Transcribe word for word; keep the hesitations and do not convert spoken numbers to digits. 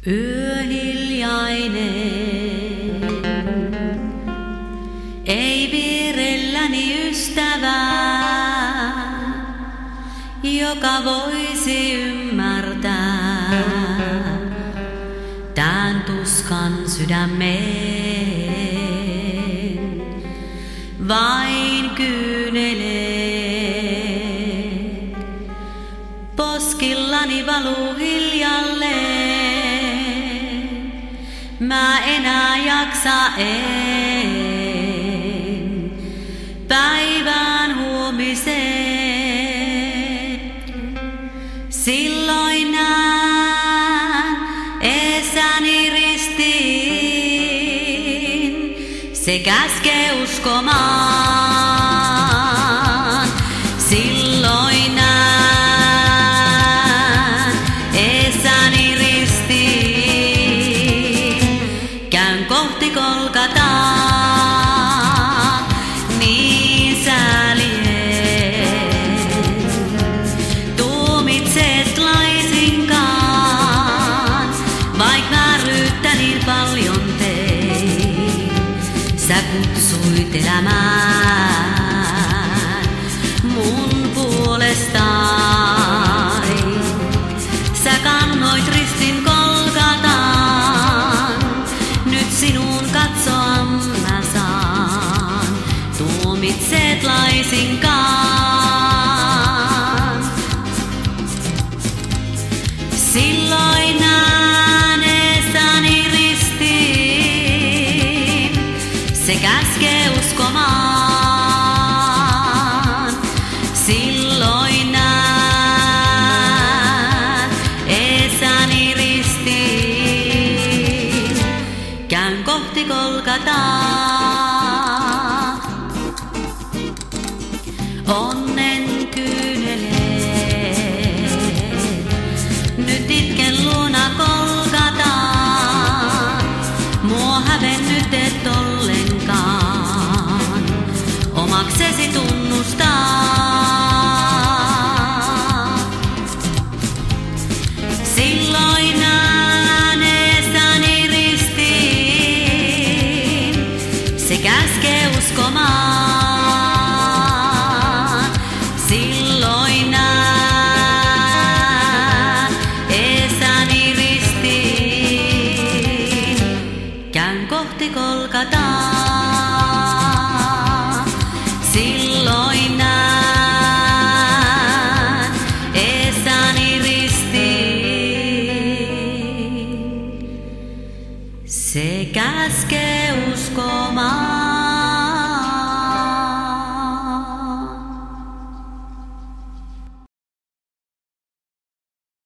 Yö hiljainen, ei vierelläni ystävää, joka voisi ymmärtää tän tuskan sydämeen. Vain kyyneleet poskillani valuu hiljalleen. Mä enää jaksa en päivän huomiseen. Silloin näen eessäni ristiin, se käskee uskomaan. Silloin näen eessäni ristiin, käyn kohti Golgataa, niin säälien tuomitset laisinkaan, vaik vääryyttä niin paljon tein, sä kutsuit elämään mun puolestani. Sä kannoit ristin Golgataan, nyt sinun katsoa mä saan, tuomitset laisinkaan. Silloin näen eessäni ristiin, se käskee uskomaan. Silloin näen eessäni ristiin, käyn kohti Golgataa. Onnen kyyneleet nyt itken luona Golgataa, mua hävennyt et ollenkaan omaksesi tunnustaa. Silloin näen eessäni ristiin, se käskee uskomaan. Silloin näen eessäni ristiin, käyn kohti Golgataa. Silloin näen eessäni ristiin, se käskee uskomaan.